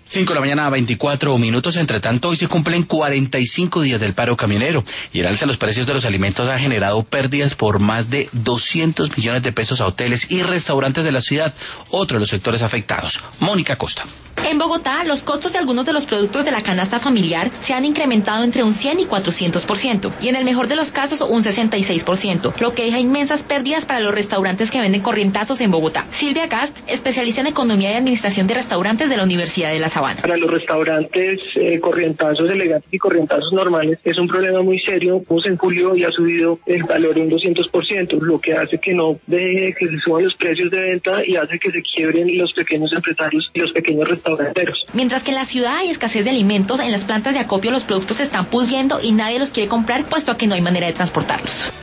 5 de la mañana, 24 minutos. Entre tanto, hoy se cumplen 45 días del paro camionero y el alza de los precios de los alimentos ha generado pérdidas por más de 200 millones de pesos a hoteles y restaurantes de la ciudad, otro de los sectores afectados. Mónica Costa. En Bogotá, los costos de algunos de los productos de la canasta familiar se han incrementado entre un 100 y 400%, y en el mejor de los casos un 66%, lo que deja inmensas pérdidas para los restaurantes que venden corrientazos en Bogotá. Silvia Gast, especialista en Economía y Administración de Restaurantes de la Universidad de La Sabana. Para los restaurantes, corrientazos elegantes y corrientazos normales es un problema muy serio, pues en julio ya ha subido el valor un 200%, lo que hace que no deje que se suban los precios de venta y hace que se quiebren los pequeños empresarios y los pequeños restauranteros. Mientras que en la ciudad hay escasez de alimentos, en las plantas de acopio los productos se están pudriendo y nadie los quiere comprar puesto a que no hay manera de transportarlos.